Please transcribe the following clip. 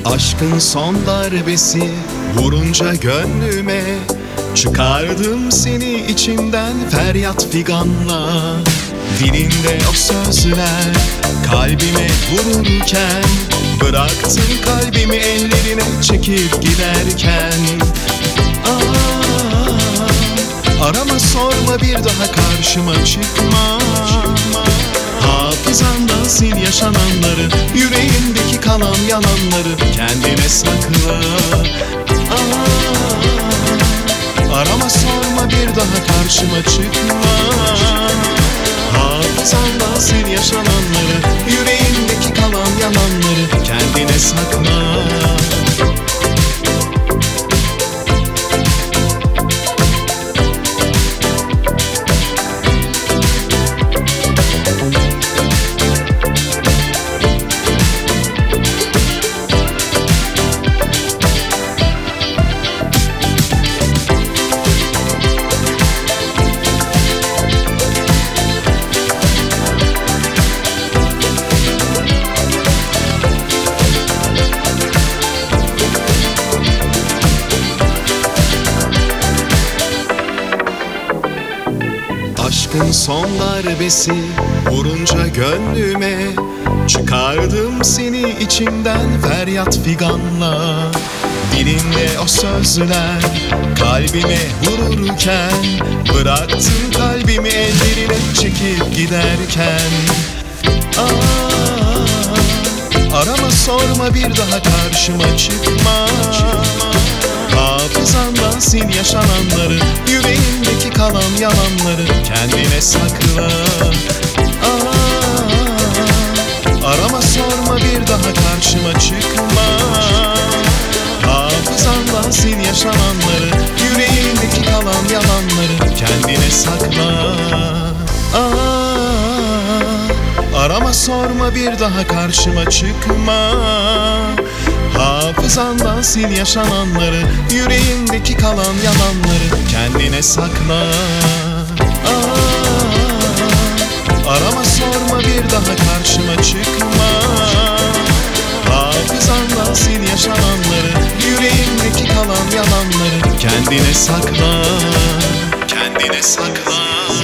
Aşkın son darbesi vurunca gönlüme, çıkardım seni içimden feryat figanla. Dilinde o sözler kalbime vururken, bıraktın kalbimi ellerine çekip giderken. Arama sorma bir daha karşıma çıkma. Hafızandan sil yaşananları, yüreğindeki kalan yalanları kendine sakla. Arama sorma bir daha karşıma çıkma. Hafızandan sil yaşananları, yüreğindeki kalan yalanları kendine sakla. Aşkın son darbesi vurunca gönlüme, çıkardım seni içimden feryat figanla. Dilinde o sözler kalbime vururken, bıraktın kalbimi ellerine çekip giderken. Arama sorma bir daha karşıma çıkma. Hafızandan sil yaşananları, yüreğindeki kalan yalanları kendine sakla. Arama sorma bir daha karşıma çıkma. Hafızandan sil yaşananları, yüreğindeki kalan yalanları kendine sakla. Arama sorma bir daha karşıma çıkma. Hafızandan sil yaşananları, yüreğindeki kalan yalanları kendine sakla. Arama sorma bir daha karşıma çıkma. Hafızandan sil yaşananları, yüreğindeki kalan yalanları kendine sakla. Kendine sakla.